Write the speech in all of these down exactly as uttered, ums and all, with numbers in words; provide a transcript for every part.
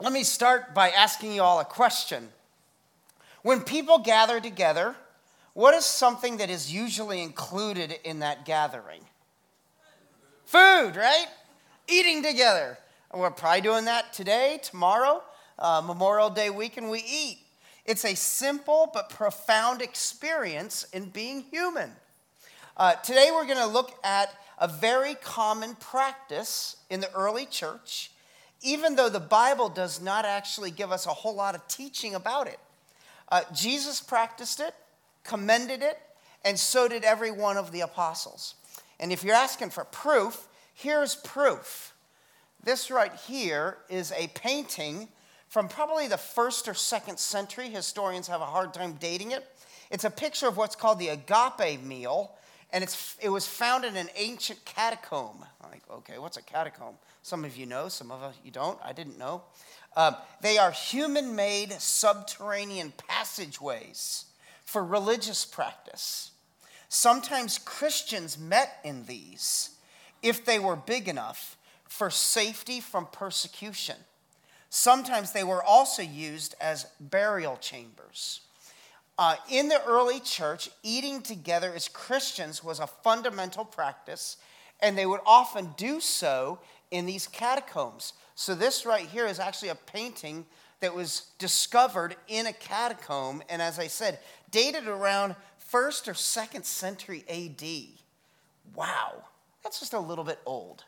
Let me start by asking you all a question. When people gather together, what is something that is usually included in that gathering? Food, right? Eating together. And we're probably doing that today, tomorrow, uh, Memorial Day weekend, we eat. It's a simple but profound experience in being human. Uh, today we're going to look at a very common practice in the early church, even though the Bible does not actually give us a whole lot of teaching about it. Uh, Jesus practiced it, commended it, and so did every one of the apostles. And if you're asking for proof, here's proof. This right here is a painting from probably the first or second century. Historians have a hard time dating it. It's a picture of what's called the agape meal, and it's it was found in an ancient catacomb. I'm like, okay, what's a catacomb? Some of you know, some of you don't. I didn't know. Um, they are human-made subterranean passageways for religious practice. Sometimes Christians met in these, if they were big enough, for safety from persecution. Sometimes they were also used as burial chambers. Uh, in the early church, eating together as Christians was a fundamental practice, and they would often do so in these catacombs. So this right here is actually a painting that was discovered in a catacomb, and as I said, dated around first or second century A D. Wow, that's just a little bit old.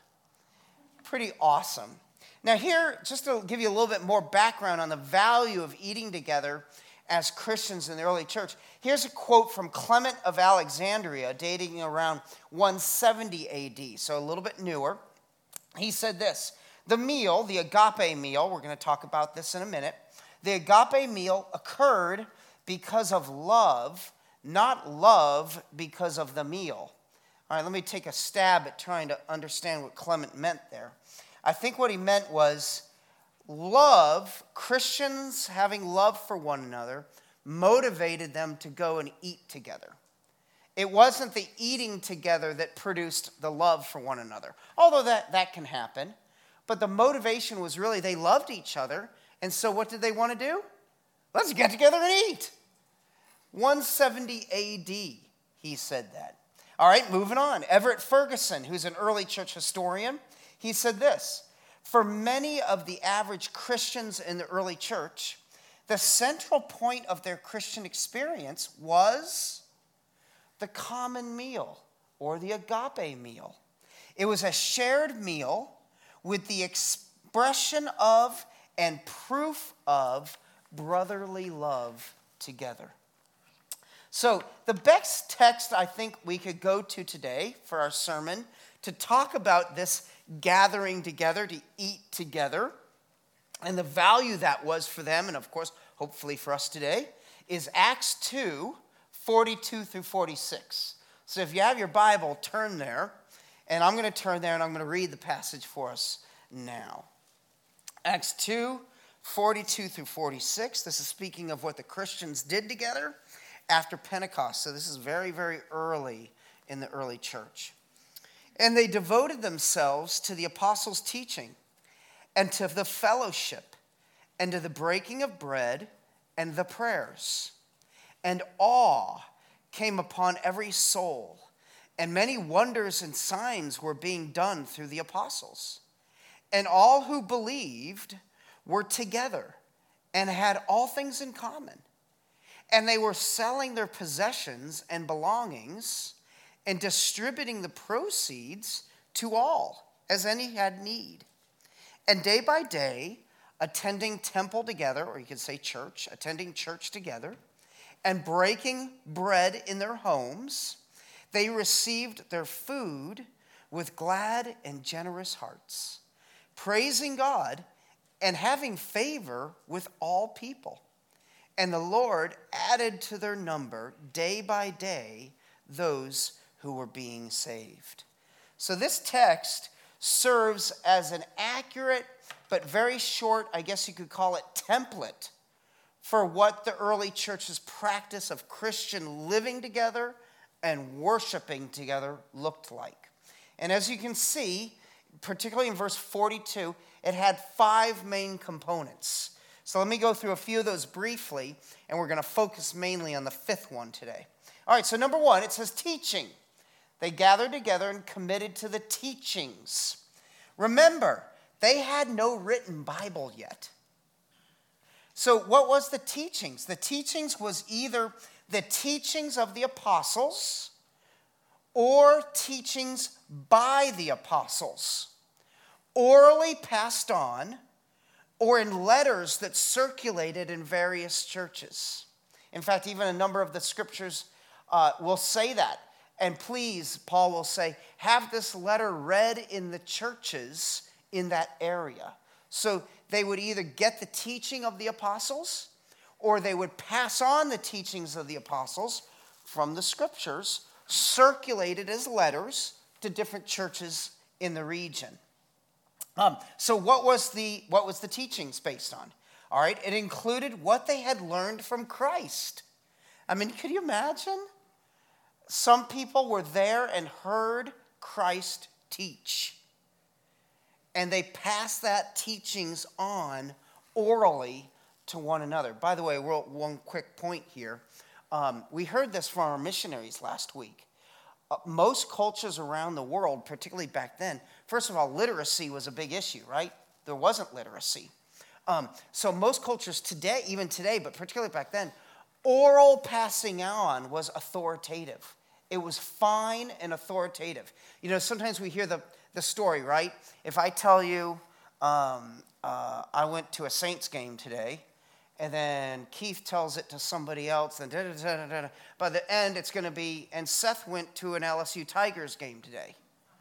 Pretty awesome. Now here, just to give you a little bit more background on the value of eating together as Christians in the early church, here's a quote from Clement of Alexandria, dating around one seventy A D, so a little bit newer. He said this: the meal, the agape meal, we're going to talk about this in a minute, the agape meal occurred because of love, not love because of the meal. All right, let me take a stab at trying to understand what Clement meant there. I think what he meant was love, Christians having love for one another, motivated them to go and eat together. It wasn't the eating together that produced the love for one another, although that, that can happen. But the motivation was really they loved each other, and so what did they want to do? Let's get together and eat. one seventy A D, he said that. All right, moving on. Everett Ferguson, who's an early church historian, he said this: for many of the average Christians in the early church, the central point of their Christian experience was the common meal, or the agape meal. It was a shared meal with the expression of and proof of brotherly love together. So the best text I think we could go to today for our sermon to talk about this gathering together, to eat together, and the value that was for them, and of course, hopefully for us today, is Acts two, forty-two through forty-six. So if you have your Bible, turn there, and I'm going to turn there and I'm going to read the passage for us now. Acts two, forty-two through forty-six. This is speaking of what the Christians did together after Pentecost. So this is very, very early in the early church. And they devoted themselves to the apostles' teaching and to the fellowship and to the breaking of bread and the prayers. And awe came upon every soul, and many wonders and signs were being done through the apostles. And all who believed were together and had all things in common. And they were selling their possessions and belongings and distributing the proceeds to all, as any had need. And day by day, attending temple together, or you could say church, attending church together, and breaking bread in their homes, they received their food with glad and generous hearts, praising God and having favor with all people. And the Lord added to their number day by day those who were being saved. So this text serves as an accurate but very short, I guess you could call it, template for what the early church's practice of Christian living together and worshiping together looked like. And as you can see, particularly in verse forty-two, it had five main components. So let me go through a few of those briefly, and we're going to focus mainly on the fifth one today. All right, so number one, it says teaching. They gathered together and committed to the teachings. Remember, they had no written Bible yet. So what was the teachings? The teachings was either the teachings of the apostles or teachings by the apostles, orally passed on, or in letters that circulated in various churches. In fact, even a number of the scriptures uh, will say that. And please, Paul will say, have this letter read in the churches in that area. So they would either get the teaching of the apostles, or they would pass on the teachings of the apostles from the scriptures, circulated as letters to different churches in the region. Um, so what was the what was the teachings based on? All right, it included what they had learned from Christ. I mean, could you imagine? Some people were there and heard Christ teach. And they passed that teachings on orally to one another. By the way, one quick point here. Um, we heard this from our missionaries last week. Uh, most cultures around the world, particularly back then, first of all, literacy was a big issue, right? There wasn't literacy. Um, so most cultures today, even today, but particularly back then, oral passing on was authoritative. It was fine and authoritative. You know, sometimes we hear the, the story, right? If I tell you um, uh, I went to a Saints game today, and then Keith tells it to somebody else, and da da da da da. By the end, it's going to be, and Seth went to an L S U Tigers game today.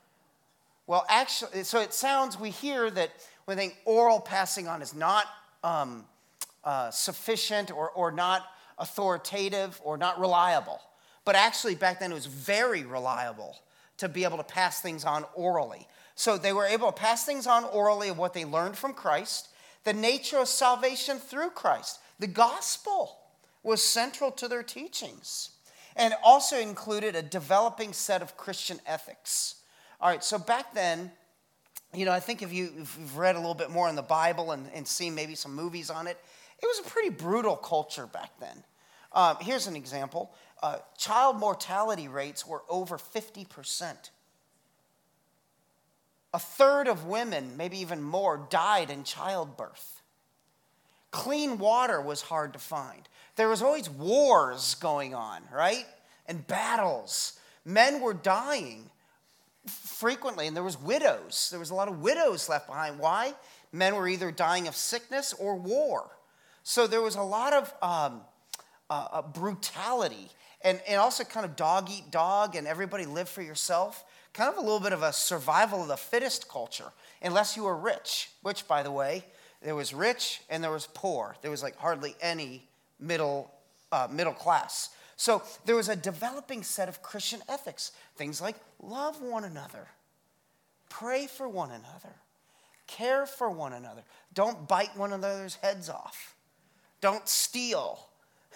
Well, actually, so it sounds, we hear that when they oral passing on is not um, uh, sufficient or, or not authoritative or not reliable. But actually, back then, it was very reliable to be able to pass things on orally. So they were able to pass things on orally of what they learned from Christ, the nature of salvation through Christ. The gospel was central to their teachings, and also included a developing set of Christian ethics. All right, so back then, you know, I think if, you, if you've read a little bit more in the Bible and, and seen maybe some movies on it, it was a pretty brutal culture back then. Um, here's an example. Uh, child mortality rates were over fifty percent. A third of women, maybe even more, died in childbirth. Clean water was hard to find. There was always wars going on, right? And battles. Men were dying frequently, and there was widows. There was a lot of widows left behind. Why? Men were either dying of sickness or war. So there was a lot of um, uh, uh, brutality, and, and also kind of dog eat dog, and everybody live for yourself. Kind of a little bit of a survival of the fittest culture, unless you were rich, which, by the way, there was rich and there was poor. There was like hardly any middle uh, middle class. So there was a developing set of Christian ethics. Things like love one another, pray for one another, care for one another. Don't bite one another's heads off. Don't steal.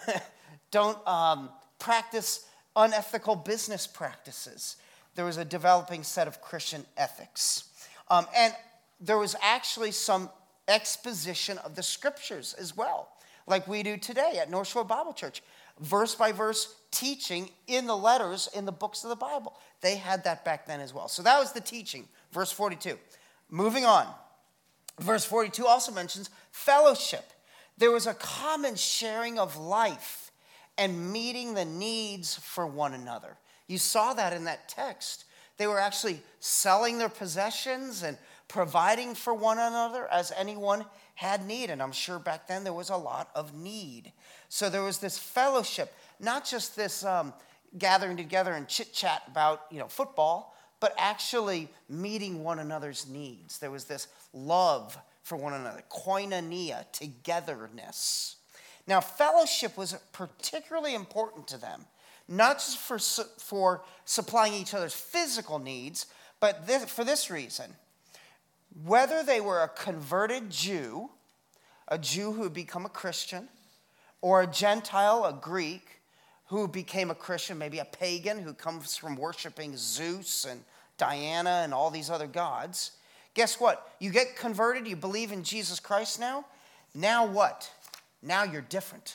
Don't um, practice unethical business practices. There was a developing set of Christian ethics. Um, and there was actually some exposition of the scriptures as well, like we do today at North Shore Bible Church. Verse by verse teaching in the letters, in the books of the Bible. They had that back then as well. So that was the teaching, verse forty-two. Moving on. Verse forty-two also mentions fellowship. There was a common sharing of life and meeting the needs for one another. You saw that in that text. They were actually selling their possessions and providing for one another as anyone had need. And I'm sure back then there was a lot of need. So there was this fellowship, not just this um, gathering together and chit-chat about, you know, football, but actually meeting one another's needs. There was this love for one another, koinonia, togetherness. Now, fellowship was particularly important to them. Not just for, for supplying each other's physical needs, but this, for this reason. Whether they were a converted Jew, a Jew who had become a Christian, or a Gentile, a Greek, who became a Christian, maybe a pagan who comes from worshiping Zeus and Diana and all these other gods, Guess what? You get converted, you believe in Jesus Christ now. Now what? Now you're different.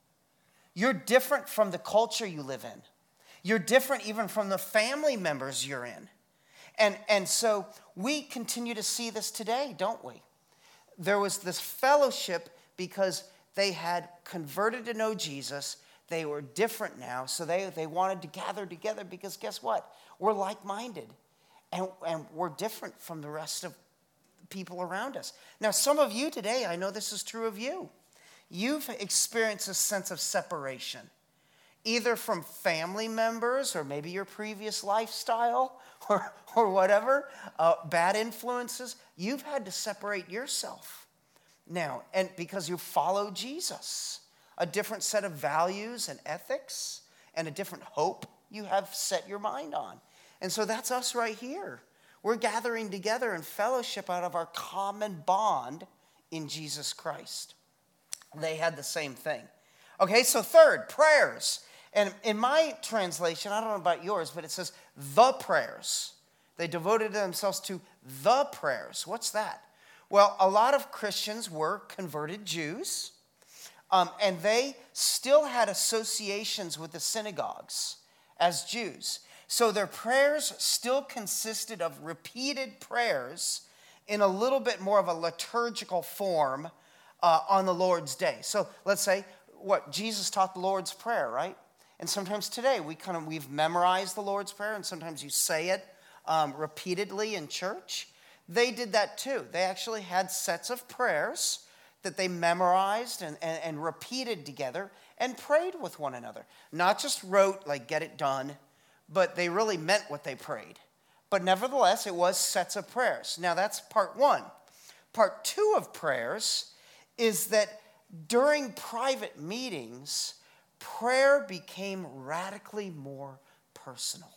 You're different from the culture you live in. You're different even from the family members you're in. And, and so we continue to see this today, don't we? There was this fellowship because they had converted to know Jesus. They were different now, so they, they wanted to gather together because guess what? We're like-minded, and, and we're different from the rest of the people around us. Now, some of you today, I know this is true of you. You've experienced a sense of separation, either from family members or maybe your previous lifestyle or, or whatever, uh, bad influences. You've had to separate yourself now, and because you follow Jesus, a different set of values and ethics and a different hope you have set your mind on. And so that's us right here. We're gathering together in fellowship out of our common bond in Jesus Christ. They had the same thing. Okay, so third, prayers. And in my translation, I don't know about yours, but it says the prayers. They devoted themselves to the prayers. What's that? Well, a lot of Christians were converted Jews, um, and they still had associations with the synagogues as Jews. So their prayers still consisted of repeated prayers in a little bit more of a liturgical form uh, on the Lord's day. So let's say, what, Jesus taught the Lord's Prayer, right? And sometimes today we kind of, we've memorized the Lord's Prayer, and sometimes you say it um, repeatedly in church. They did that too. They actually had sets of prayers that they memorized and, and, and repeated together and prayed with one another. Not just wrote, like, get it done, but they really meant what they prayed. But nevertheless, it was sets of prayers. Now, that's part one. Part two of prayers is that during private meetings, prayer became radically more personal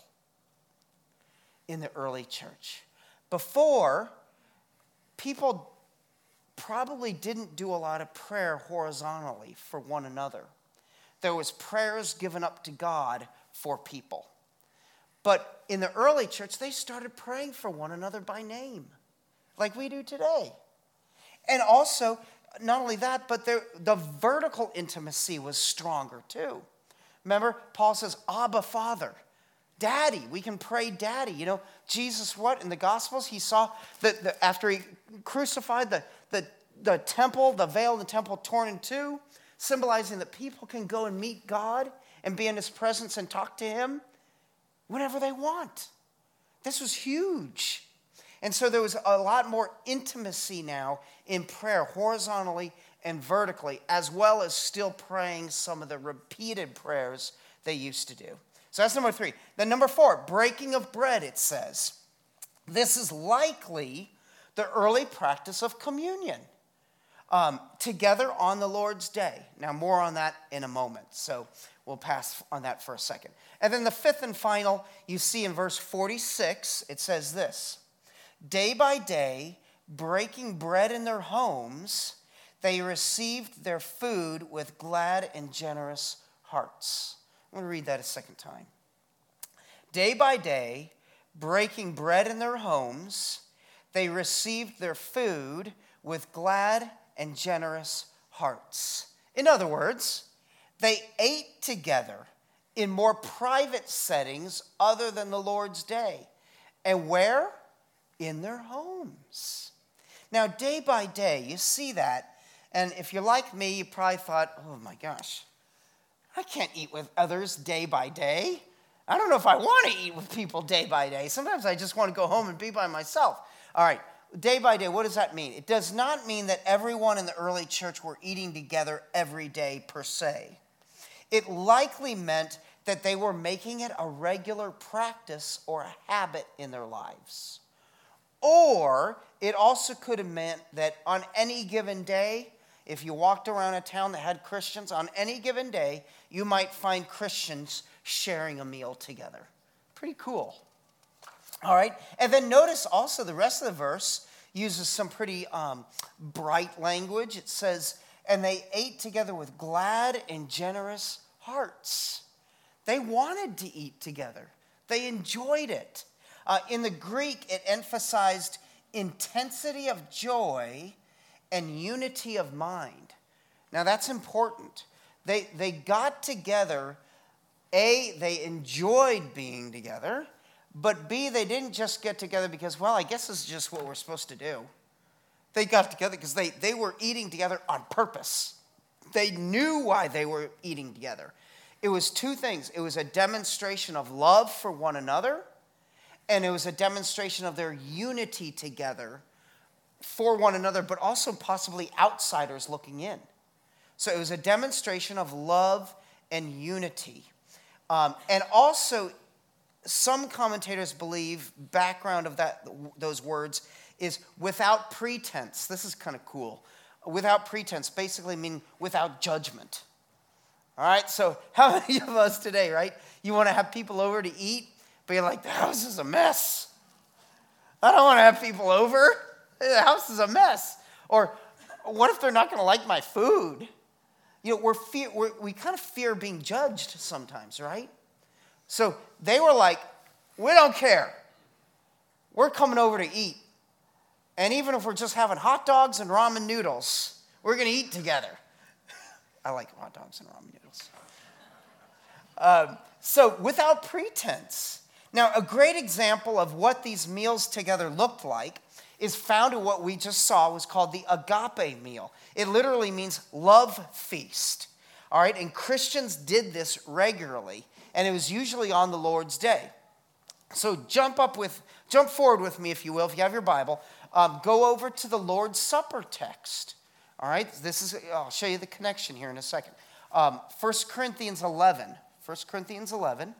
in the early church. Before, people probably didn't do a lot of prayer horizontally for one another. There was prayers given up to God for people. But in the early church, they started praying for one another by name, like we do today. And also, not only that, but there, the vertical intimacy was stronger too. Remember, Paul says, Abba, Father. Daddy, we can pray Daddy. You know, Jesus, what, in the Gospels, he saw that the, after he crucified, the, the, the temple, the veil in the temple torn in two, symbolizing that people can go and meet God and be in his presence and talk to him whenever they want. This was huge. And so there was a lot more intimacy now in prayer, horizontally and vertically, as well as still praying some of the repeated prayers they used to do. So that's number three. Then number four, breaking of bread, it says. This is likely the early practice of communion um, together on the Lord's day. Now, more on that in a moment, so we'll pass on that for a second. And then the fifth and final, you see in verse forty-six, it says this. Day by day, breaking bread in their homes, they received their food with glad and generous hearts. I'm going to read that a second time. Day by day, breaking bread in their homes, they received their food with glad and generous hearts. In other words, they ate together in more private settings other than the Lord's day. And where? In their homes. Now, day by day, you see that, and if you're like me, you probably thought, oh my gosh, I can't eat with others day by day. I don't know if I want to eat with people day by day. Sometimes I just want to go home and be by myself. All right, day by day, what does that mean? It does not mean that everyone in the early church were eating together every day per se. It likely meant that they were making it a regular practice or a habit in their lives. Or it also could have meant that on any given day, if you walked around a town that had Christians, on any given day, you might find Christians sharing a meal together. Pretty cool. All right. And then notice also the rest of the verse uses some pretty um, bright language. It says, and they ate together with glad and generous hearts. They wanted to eat together. They enjoyed it. Uh, in the Greek, it emphasized intensity of joy and unity of mind. Now that's important. They, they got together. A, they enjoyed being together. But B, they didn't just get together because, well, I guess this is just what we're supposed to do. They got together because they, they were eating together on purpose. They knew why they were eating together. It was two things. It was a demonstration of love for one another, and it was a demonstration of their unity together for one another, but also possibly outsiders looking in. So it was a demonstration of love and unity. Um, and also, some commentators believe, background of that those words is without pretense. This is kind of cool. Without pretense, basically meaning without judgment. All right, so how many of us today, right? You want to have people over to eat, but you're like, the house is a mess. I don't want to have people over. The house is a mess. Or what if they're not going to like my food? You know, we're fear, we're, we kind of fear being judged sometimes, right? So they were like, we don't care. We're coming over to eat. And even if we're just having hot dogs and ramen noodles, we're going to eat together. I like hot dogs and ramen noodles. Um, so without pretense. Now, a great example of what these meals together looked like is found in what we just saw, was called the agape meal. It literally means love feast. All right, and Christians did this regularly, and it was usually on the Lord's Day. So jump up with, jump forward with me, if you will, if you have your Bible. Um, go over to the Lord's Supper text. All right, this is, I'll show you the connection here in a second. Um, First Corinthians eleven. First Corinthians eleven.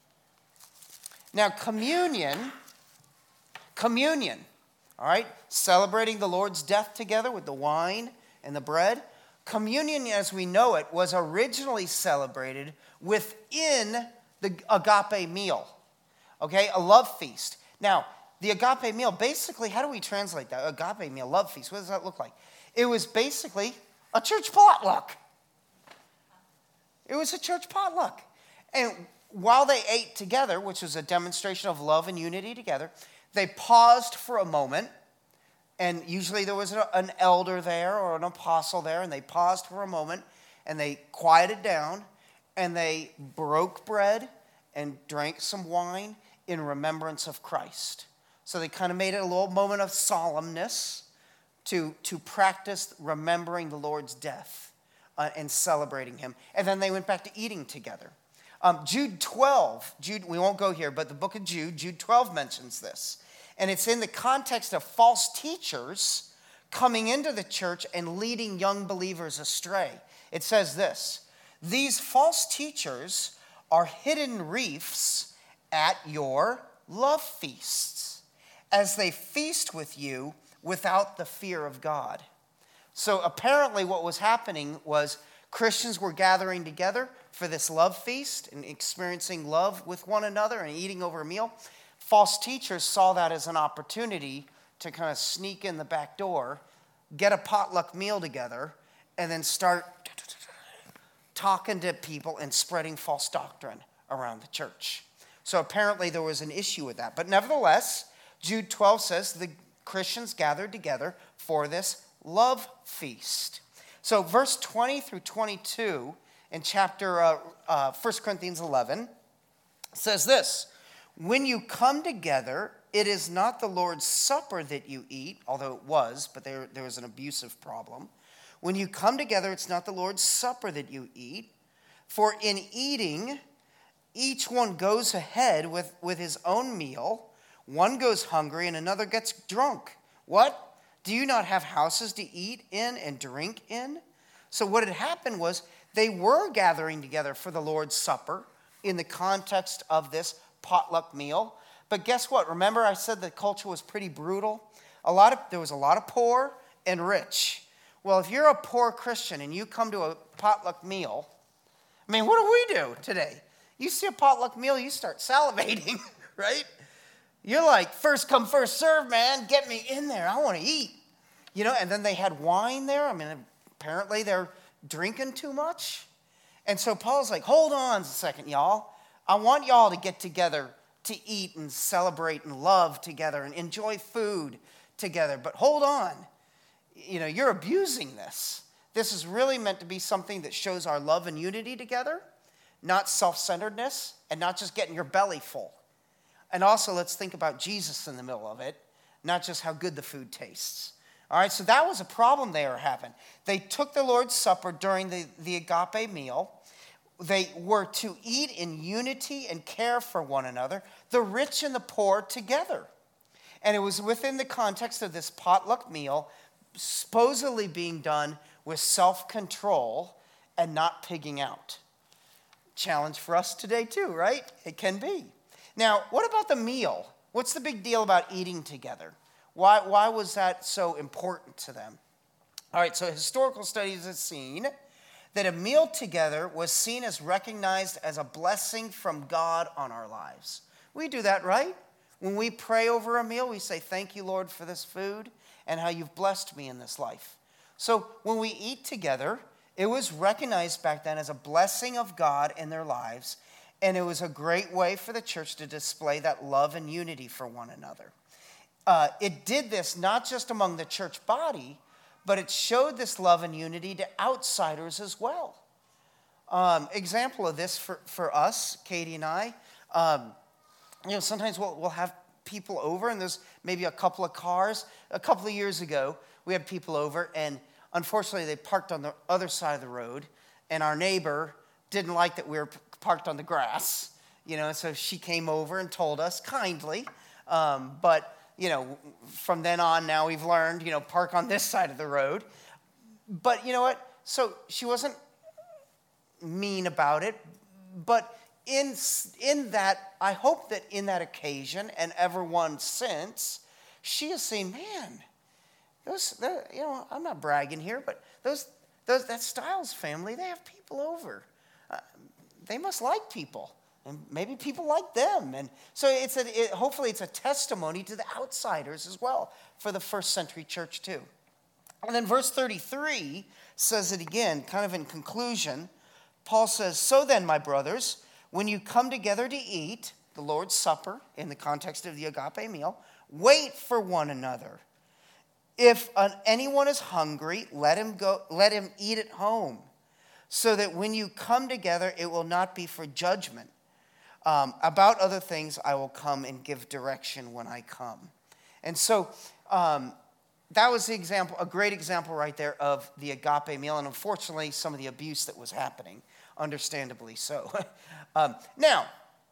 Now, communion, communion, all right, celebrating the Lord's death together with the wine and the bread. Communion, as we know it, was originally celebrated within the agape meal, okay, a love feast. Now, the agape meal, basically, how do we translate that? Agape meal, love feast, what does that look like? It was basically a church potluck. It was a church potluck. And while they ate together, which was a demonstration of love and unity together, they paused for a moment. And usually there was an elder there or an apostle there, and they paused for a moment, and they quieted down, and they broke bread and drank some wine in remembrance of Christ. So they kind of made it a little moment of solemnness to, to practice remembering the Lord's death uh, and celebrating him. And then they went back to eating together. Um, Jude twelve, Jude, we won't go here, but the book of Jude, Jude twelve mentions this. And it's in the context of false teachers coming into the church and leading young believers astray. It says this: these false teachers are hidden reefs at your love feasts, as they feast with you without the fear of God. So apparently what was happening was Christians were gathering together for this love feast and experiencing love with one another and eating over a meal. False teachers saw that as an opportunity to kind of sneak in the back door, get a potluck meal together, and then start talking to people and spreading false doctrine around the church. So apparently there was an issue with that. But nevertheless, Jude twelve says the Christians gathered together for this love feast. So verse twenty through twenty-two in chapter uh, uh, First Corinthians eleven says this: when you come together, it is not the Lord's Supper that you eat, although it was, but there, there was an abusive problem. When you come together, it's not the Lord's Supper that you eat, for in eating, each one goes ahead with, with his own meal. One goes hungry and another gets drunk. What? Do you not have houses to eat in and drink in? So what had happened was they were gathering together for the Lord's Supper in the context of this potluck meal. But guess what? Remember I said the culture was pretty brutal? A lot of there was a lot of poor and rich. Well, if you're a poor Christian and you come to a potluck meal, I mean, what do we do today? You see a potluck meal, you start salivating, right? You're like, first come, first serve, man. Get me in there. I want to eat. You know, and then they had wine there. I mean, apparently they're drinking too much. And so Paul's like, hold on a second, y'all. I want y'all to get together to eat and celebrate and love together and enjoy food together. But hold on. You know, you're abusing this. This is really meant to be something that shows our love and unity together, not self-centeredness, and not just getting your belly full. And also, let's think about Jesus in the middle of it, not just how good the food tastes. All right, so that was a problem they were having. They took the Lord's Supper during the, the agape meal. They were to eat in unity and care for one another, the rich and the poor together. And it was within the context of this potluck meal, supposedly being done with self-control and not pigging out. Challenge for us today too, right? It can be. Now, what about the meal? What's the big deal about eating together? Why, why was that so important to them? All right, so historical studies have seen that a meal together was seen as recognized as a blessing from God on our lives. We do that, right? When we pray over a meal, we say, thank you, Lord, for this food and how you've blessed me in this life. So when we eat together, it was recognized back then as a blessing of God in their lives, and it was a great way for the church to display that love and unity for one another. Uh, it did this not just among the church body, but it showed this love and unity to outsiders as well. Um, example of this for, for us, Katie and I, um, you know, sometimes we'll, we'll have people over, and there's maybe a couple of cars. A couple of years ago, we had people over, and unfortunately, they parked on the other side of the road, and our neighbor didn't like that we were parked on the grass, you know, so she came over and told us kindly, um, but, you know, from then on, now we've learned, you know, park on this side of the road. But you know what? So she wasn't mean about it, but in, in that, I hope that in that occasion, and everyone since, she has seen, man, those, you know, I'm not bragging here, but those, those that Stiles family, they have people over. Uh, they must like people, and maybe people like them. And so it's a, it, hopefully it's a testimony to the outsiders as well for the first century church too. And then verse thirty-three says it again, kind of in conclusion. Paul says, so then, my brothers, when you come together to eat the Lord's Supper in the context of the agape meal, wait for one another. If an, anyone is hungry, let him go. Let him eat at home, so that when you come together, it will not be for judgment. Um, about other things, I will come and give direction when I come. And so um, that was the example, a great example right there of the agape meal, and unfortunately, some of the abuse that was happening, understandably so. um, now,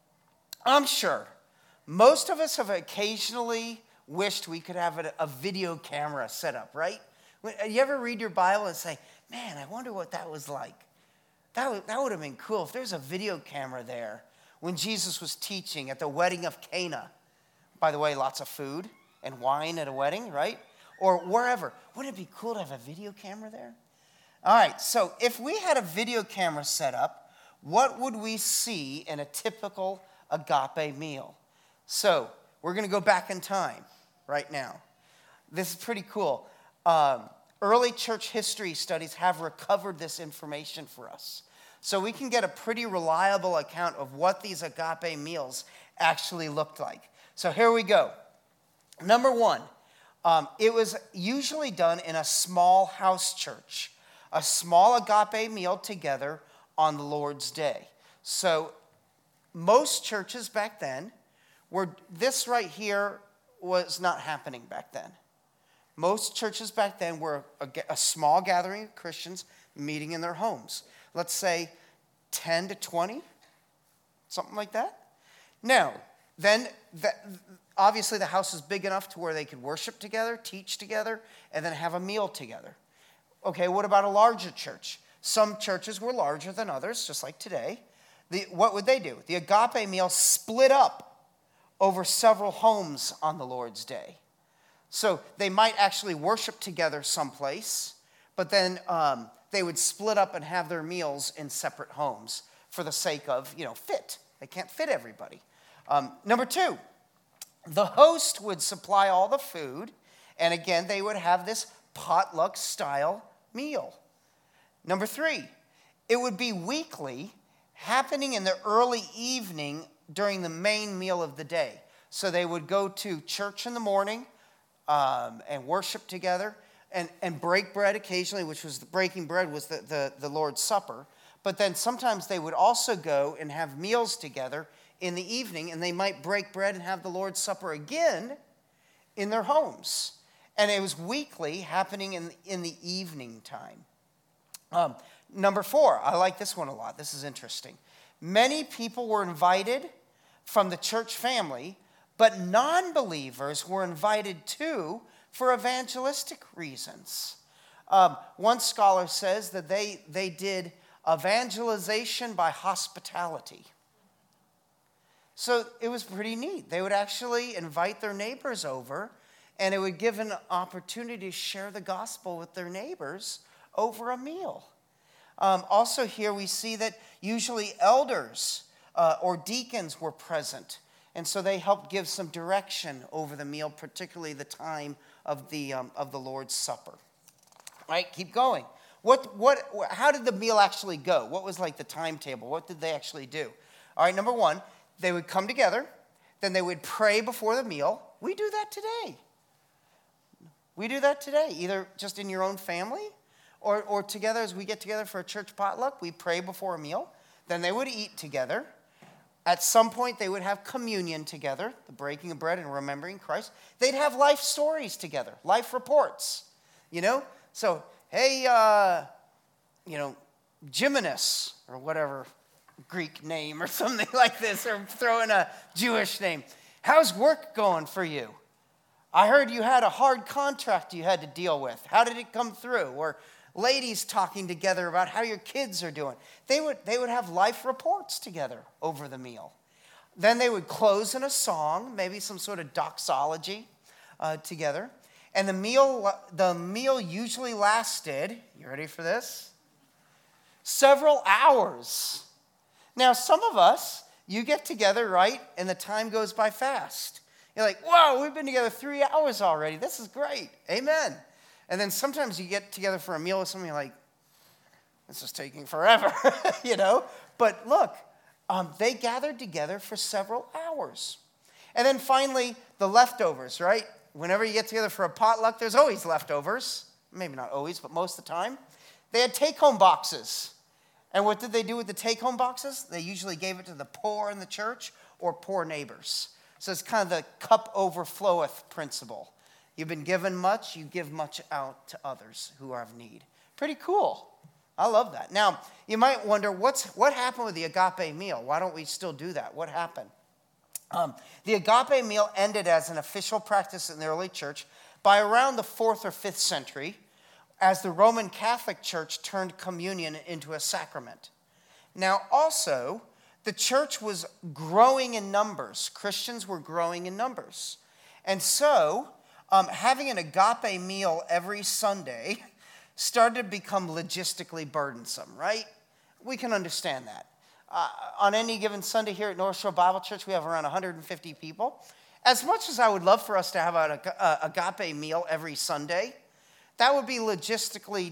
I'm sure most of us have occasionally wished we could have a, a video camera set up, right? You ever read your Bible and say, man, I wonder what that was like? That would, that would have been cool if there's a video camera there when Jesus was teaching at the wedding of Cana. By the way, lots of food and wine at a wedding, right? Or wherever. Wouldn't it be cool to have a video camera there? All right, so if we had a video camera set up, what would we see in a typical agape meal? So we're going to go back in time right now. This is pretty cool. Um, early church history studies have recovered this information for us. So we can get a pretty reliable account of what these agape meals actually looked like. So here we go. Number one, um, it was usually done in a small house church, a small agape meal together on the Lord's Day. So most churches back then were, this right here was not happening back then. Most churches back then were a, a small gathering of Christians meeting in their homes. Let's say ten to twenty, something like that. Now, then that, obviously the house is big enough to where they could worship together, teach together, and then have a meal together. Okay, what about a larger church? Some churches were larger than others, just like today. The, what would they do? The agape meal split up over several homes on the Lord's Day. So they might actually worship together someplace, but then um, they would split up and have their meals in separate homes for the sake of, you know, fit. They can't fit everybody. Um, number two, the host would supply all the food, and again, they would have this potluck-style meal. Number three, it would be weekly, happening in the early evening during the main meal of the day. So they would go to church in the morning, um, and worship together and, and break bread occasionally, which was the breaking bread was the, the, the Lord's Supper. But then sometimes they would also go and have meals together in the evening, and they might break bread and have the Lord's Supper again in their homes. And it was weekly, happening in, in the evening time. Um, number four, I like this one a lot. This is interesting. Many people were invited from the church family, but non-believers were invited too for evangelistic reasons. Um, one scholar says that they, they did evangelization by hospitality. So it was pretty neat. They would actually invite their neighbors over, and it would give an opportunity to share the gospel with their neighbors over a meal. Um, also here we see that usually elders uh, or deacons were present, and so they helped give some direction over the meal, particularly the time of the um, of the Lord's Supper. Right, keep going. What what? How did the meal actually go? What was like the timetable? What did they actually do? All right, number one, they would come together, then they would pray before the meal. We do that today. We do that today, either just in your own family or, or together as we get together for a church potluck. We pray before a meal. Then they would eat together. At some point, they would have communion together, the breaking of bread and remembering Christ. They'd have life stories together, life reports, you know. So, hey, uh, you know, Jimenez or whatever Greek name or something like this, or throw in a Jewish name. How's work going for you? I heard you had a hard contract you had to deal with. How did it come through? Or ladies talking together about how your kids are doing. They would, they would have life reports together over the meal. Then they would close in a song, maybe some sort of doxology uh, together. And the meal, the meal usually lasted, you ready for this? Several hours. Now, some of us, you get together, right, and the time goes by fast. You're like, whoa, we've been together three hours already. This is great. Amen. And then sometimes you get together for a meal with somebody like, this is taking forever, you know. But look, um, they gathered together for several hours. And then finally, the leftovers, right? Whenever you get together for a potluck, there's always leftovers. Maybe not always, but most of the time. They had take-home boxes. And what did they do with the take-home boxes? They usually gave it to the poor in the church or poor neighbors. So it's kind of the cup overfloweth principle. You've been given much, you give much out to others who are of need. Pretty cool. I love that. Now, you might wonder, what's what happened with the agape meal? Why don't we still do that? What happened? Um, the agape meal ended as an official practice in the early church by around the fourth or fifth century, as the Roman Catholic Church turned communion into a sacrament. Now, also, the church was growing in numbers. Christians were growing in numbers. And so, um, having an agape meal every Sunday started to become logistically burdensome, right? We can understand that. Uh, on any given Sunday here at North Shore Bible Church, we have around one hundred fifty people. As much as I would love for us to have an agape meal every Sunday, that would be logistically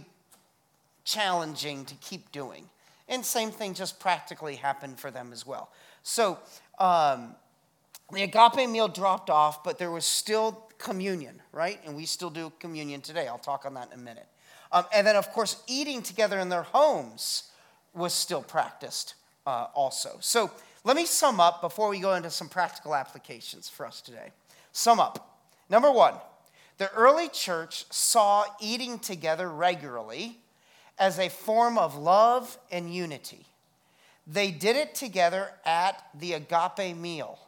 challenging to keep doing. And same thing just practically happened for them as well. So um, the agape meal dropped off, but there was still communion, right? And we still do communion today. I'll talk on that in a minute. Um, and then, of course, eating together in their homes was still practiced uh, also. So let me sum up before we go into some practical applications for us today. Sum up. Number one, the early church saw eating together regularly as a form of love and unity. They did it together at the agape meal,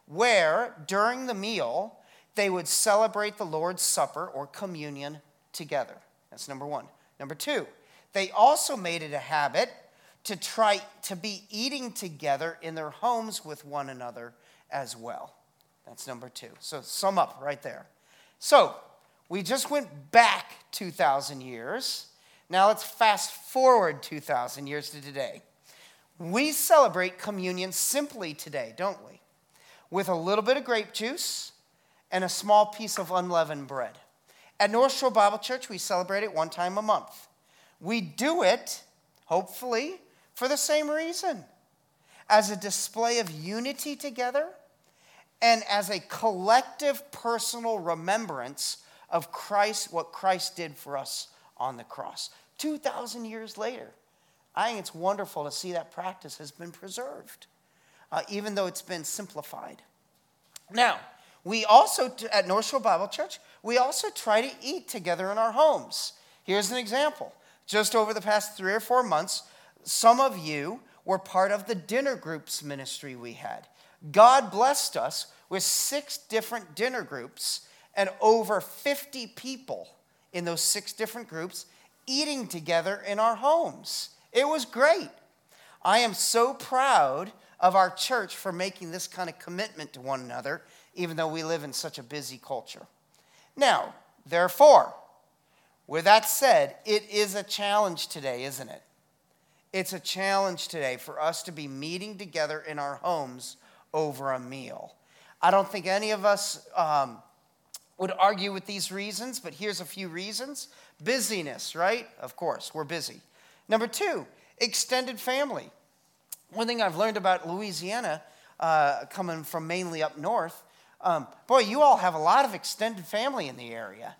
where during the meal, they would celebrate the Lord's Supper or communion together. That's number one. Number two, they also made it a habit to try to be eating together in their homes with one another as well. That's number two. So sum up right there. So we just went back two thousand years. Now let's fast forward two thousand years to today. We celebrate communion simply today, don't we? With a little bit of grape juice and a small piece of unleavened bread. At North Shore Bible Church, we celebrate it one time a month. We do it, hopefully, for the same reason. As a display of unity together and as a collective personal remembrance of Christ, what Christ did for us on the cross. two thousand years later, I think it's wonderful to see that practice has been preserved, uh, even though it's been simplified. Now, we also, at North Shore Bible Church, we also try to eat together in our homes. Here's an example. Just over the past three or four months, some of you were part of the dinner groups ministry we had. God blessed us with six different dinner groups and over fifty people in those six different groups eating together in our homes. It was great. I am so proud of our church for making this kind of commitment to one another, even though we live in such a busy culture. Now, therefore, with that said, it is a challenge today, isn't it? It's a challenge today for us to be meeting together in our homes over a meal. I don't think any of us um, would argue with these reasons, but here's a few reasons. Busyness, right? Of course, we're busy. Number two, extended family. One thing I've learned about Louisiana, uh, coming from mainly up north, um, boy, you all have a lot of extended family in the area.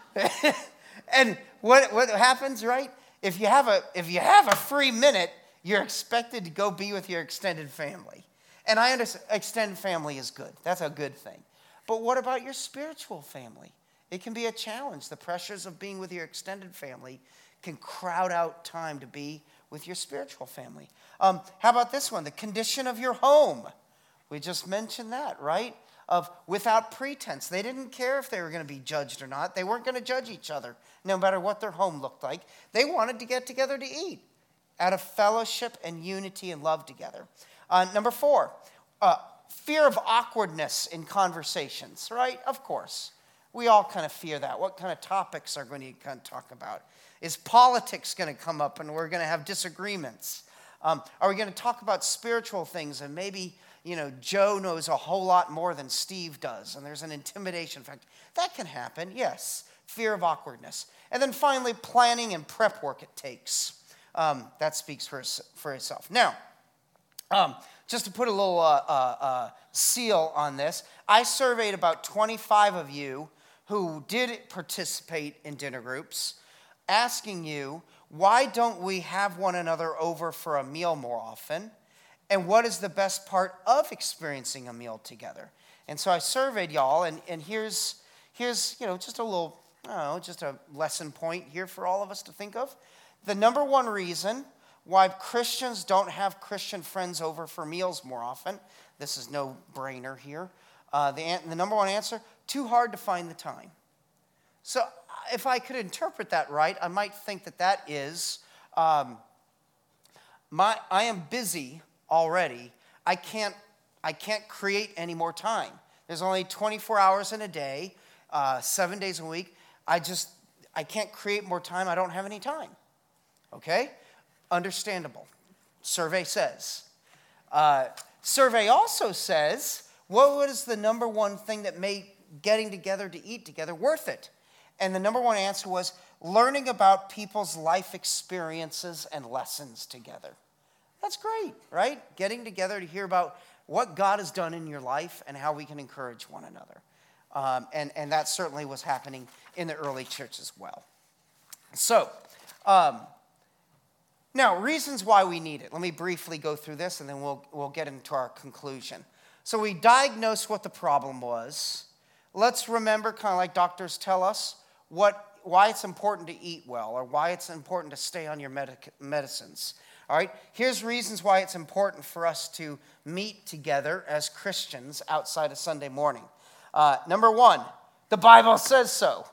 And what what happens, right? If you have a if you have a free minute, you're expected to go be with your extended family. And I understand extended family is good. That's a good thing. But what about your spiritual family? It can be a challenge. The pressures of being with your extended family can crowd out time to be with your spiritual family. Um, how about this one? The condition of your home. We just mentioned that, right? Of without pretense. They didn't care if they were going to be judged or not. They weren't going to judge each other, no matter what their home looked like. They wanted to get together to eat out of fellowship and unity and love together. Uh, number four, uh, fear of awkwardness in conversations, right? Of course. We all kind of fear that. What kind of topics are going to kind of talk about? Is politics going to come up and we're going to have disagreements? Um, are we going to talk about spiritual things and maybe, you know, Joe knows a whole lot more than Steve does and there's an intimidation factor? That can happen, yes. Fear of awkwardness. And then finally, planning and prep work it takes. Um, that speaks for, for itself. Now, um, just to put a little uh, uh, uh, seal on this, I surveyed about twenty-five of you who did participate in dinner groups, asking you, why don't we have one another over for a meal more often? And what is the best part of experiencing a meal together? And so I surveyed y'all, and, and here's, here's, you know, just a little, I don't know, just a lesson point here for all of us to think of. The number one reason why Christians don't have Christian friends over for meals more often, this is no brainer here, uh, the, the number one answer, too hard to find the time. So if I could interpret that right, I might think that that is, um, my I am busy already. I can't I can't create any more time. There's only twenty-four hours in a day, uh, seven days a week. I just I can't create more time. I don't have any time. Okay, understandable. Survey says. Uh, survey also says, what was the number one thing that made getting together to eat together worth it? And the number one answer was learning about people's life experiences and lessons together. That's great, right? Getting together to hear about what God has done in your life and how we can encourage one another. Um, and, and that certainly was happening in the early church as well. So, um, now, reasons why we need it. Let me briefly go through this and then we'll, we'll get into our conclusion. So we diagnosed what the problem was. Let's remember, kind of like doctors tell us, what why it's important to eat well or why it's important to stay on your medic- medicines. All right, here's reasons why it's important for us to meet together as Christians outside of Sunday morning. Uh, number one, the Bible says so.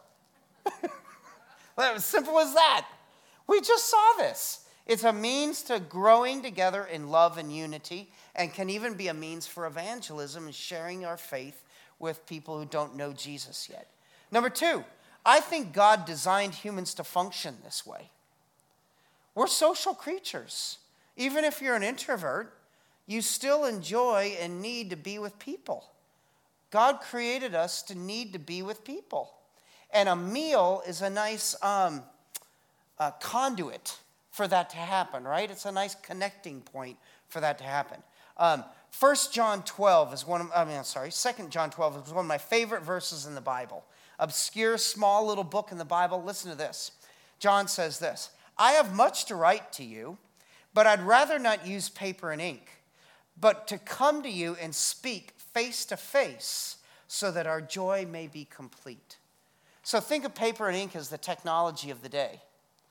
Well, as simple as that. We just saw this. It's a means to growing together in love and unity and can even be a means for evangelism and sharing our faith with people who don't know Jesus yet. Number two, I think God designed humans to function this way. We're social creatures. Even if you're an introvert, you still enjoy and need to be with people. God created us to need to be with people. And a meal is a nice um, uh, conduit for that to happen, right? It's a nice connecting point for that to happen. Um, First John twelve is one of, I mean, I'm sorry, Second John twelve is one of my favorite verses in the Bible. Obscure, small little book in the Bible. Listen to this. John says this, I have much to write to you, but I'd rather not use paper and ink, but to come to you and speak face to face so that our joy may be complete. So think of paper and ink as the technology of the day.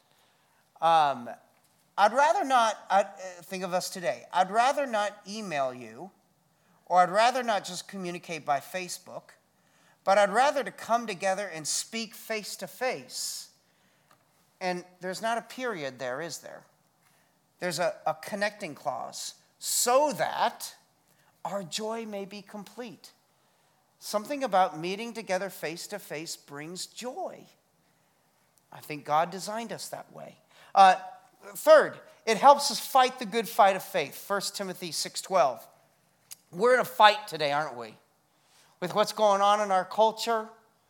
Um, I'd rather not, I'd, uh, think of us today, I'd rather not email you, or I'd rather not just communicate by Facebook, but I'd rather to come together and speak face to face. And there's not a period there, is there? There's a, a connecting clause, so that our joy may be complete. Something about meeting together face to face brings joy. I think God designed us that way. Uh, third, it helps us fight the good fight of faith. First Timothy six twelve. We're in a fight today, aren't we? With what's going on in our culture.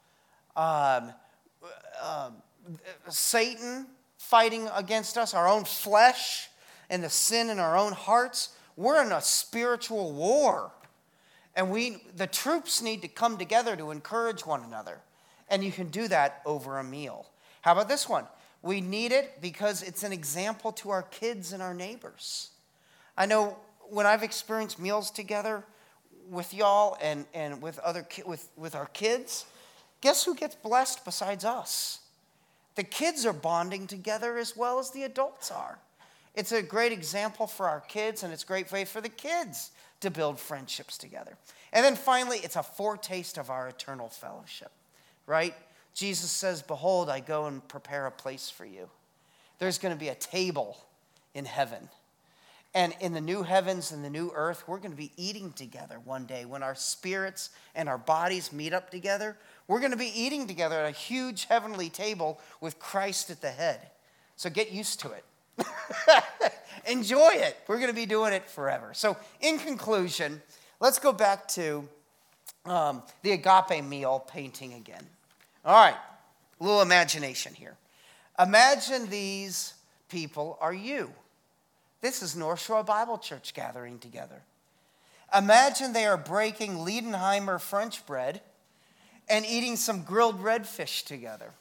Um, um, Satan fighting against us, our own flesh, and the sin in our own hearts. We're in a spiritual war. And we, the troops need to come together to encourage one another. And you can do that over a meal. How about this one? We need it because it's an example to our kids and our neighbors. I know when I've experienced meals together with y'all and, and with other ki- with, with our kids, guess who gets blessed besides us? The kids are bonding together as well as the adults are. It's a great example for our kids, and it's a great way for the kids to build friendships together. And then finally, it's a foretaste of our eternal fellowship, right? Jesus says, behold, I go and prepare a place for you. There's going to be a table in heaven. And in the new heavens and the new earth, we're going to be eating together one day. When our spirits and our bodies meet up together, we're going to be eating together at a huge heavenly table with Christ at the head. So get used to it. Enjoy it. We're going to be doing it forever. So in conclusion, let's go back to um, the agape meal painting again. All right, a little imagination here. Imagine these people are you. This is North Shore Bible Church gathering together. Imagine they are breaking Liedenheimer French bread and eating some grilled redfish together.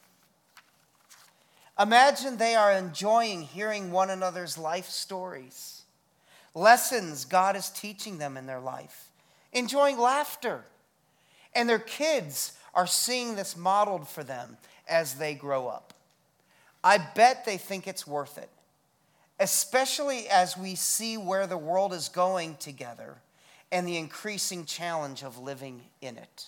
Imagine they are enjoying hearing one another's life stories, lessons God is teaching them in their life, enjoying laughter. And their kids are seeing this modeled for them as they grow up. I bet they think it's worth it, especially as we see where the world is going together and the increasing challenge of living in it.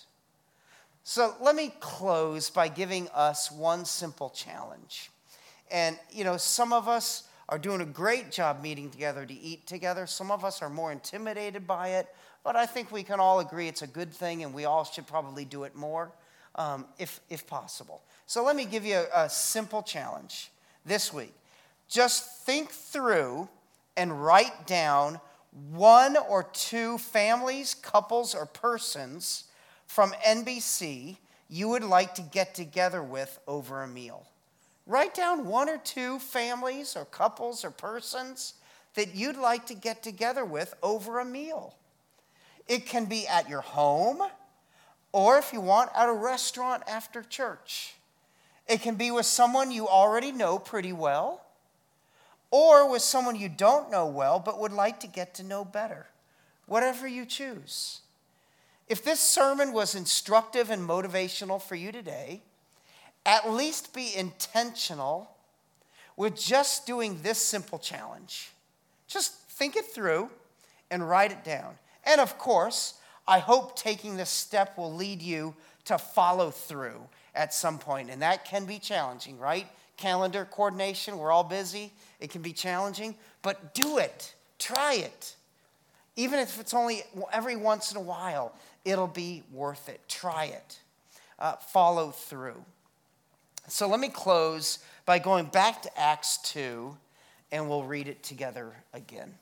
So let me close by giving us one simple challenge. And, you know, some of us are doing a great job meeting together to eat together. Some of us are more intimidated by it. But I think we can all agree it's a good thing, and we all should probably do it more um, if, if possible. So let me give you a, a simple challenge this week. Just think through and write down one or two families, couples, or persons from N B C you would like to get together with over a meal. Write down one or two families or couples or persons that you'd like to get together with over a meal. It can be at your home, or if you want, at a restaurant after church. It can be with someone you already know pretty well, or with someone you don't know well but would like to get to know better. Whatever you choose. If this sermon was instructive and motivational for you today, at least be intentional with just doing this simple challenge. Just think it through and write it down. And of course, I hope taking this step will lead you to follow through at some point. And that can be challenging, right? Calendar coordination, we're all busy. It can be challenging, but do it. Try it. Even if it's only every once in a while, it'll be worth it. Try it. Uh, follow through. So let me close by going back to Acts two, and we'll read it together again.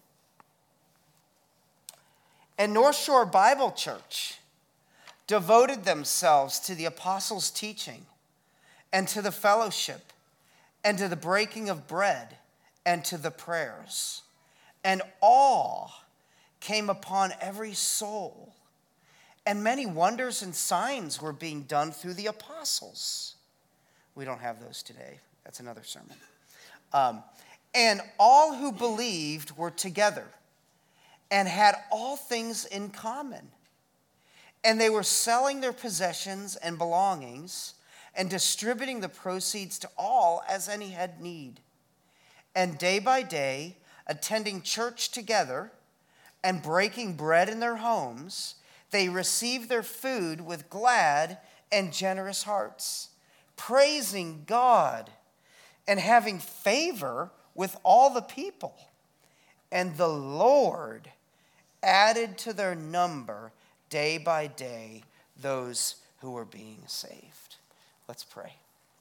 And North Shore Bible Church devoted themselves to the apostles' teaching and to the fellowship and to the breaking of bread and to the prayers. And awe came upon every soul, and many wonders and signs were being done through the apostles. We don't have those today. That's another sermon. Um, and all who believed were together and had all things in common. And they were selling their possessions and belongings and distributing the proceeds to all as any had need. And day by day, attending church together and breaking bread in their homes, they received their food with glad and generous hearts, praising God and having favor with all the people. And the Lord added to their number day by day those who were being saved. Let's pray.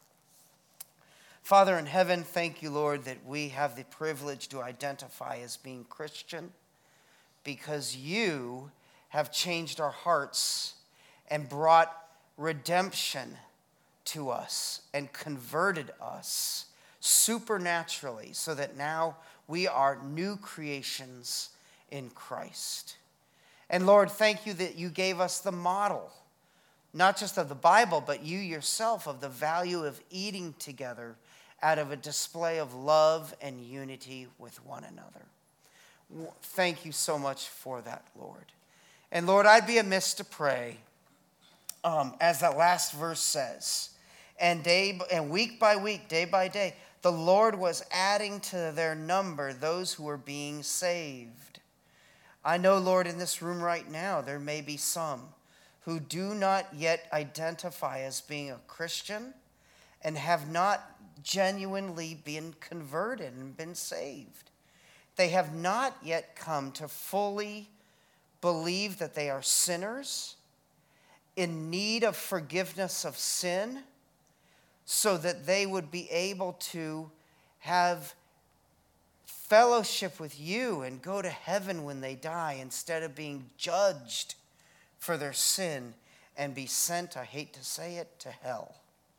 Father in heaven, thank you, Lord, that we have the privilege to identify as being Christian because you have changed our hearts and brought redemption to us and converted us supernaturally so that now we are new creations in Christ. And Lord, thank you that you gave us the model, not just of the Bible, but you yourself of the value of eating together out of a display of love and unity with one another. Thank you so much for that, Lord. And Lord, I'd be amiss to pray, um, as that last verse says, and day and week by week, day by day, the Lord was adding to their number those who were being saved. I know, Lord, in this room right now, there may be some who do not yet identify as being a Christian and have not genuinely been converted and been saved. They have not yet come to fully believe that they are sinners in need of forgiveness of sin so that they would be able to have fellowship with you and go to heaven when they die instead of being judged for their sin and be sent, I hate to say it, to hell.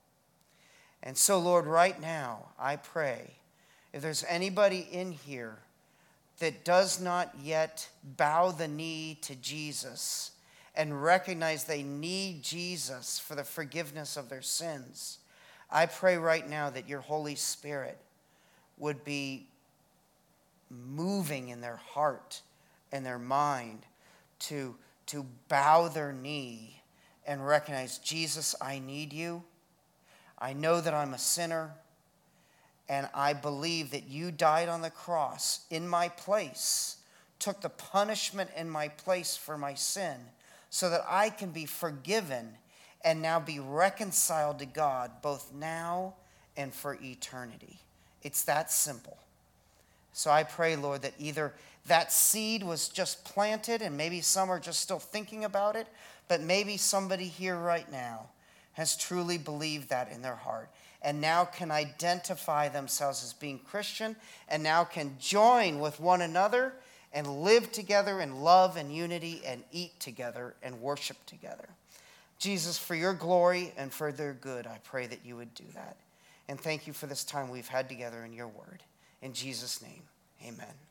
And so, Lord, right now, I pray, if there's anybody in here that does not yet bow the knee to Jesus and recognize they need Jesus for the forgiveness of their sins, I pray right now that your Holy Spirit would be moving in their heart and their mind to, to bow their knee and recognize, Jesus, I need you. I know that I'm a sinner, and I believe that you died on the cross in my place, took the punishment in my place for my sin, so that I can be forgiven and now be reconciled to God both now and for eternity. It's that simple. So I pray, Lord, that either that seed was just planted and maybe some are just still thinking about it, but maybe somebody here right now has truly believed that in their heart and now can identify themselves as being Christian and now can join with one another and live together in love and unity and eat together and worship together. Jesus, for your glory and for their good, I pray that you would do that. And thank you for this time we've had together in your word. In Jesus' name, amen.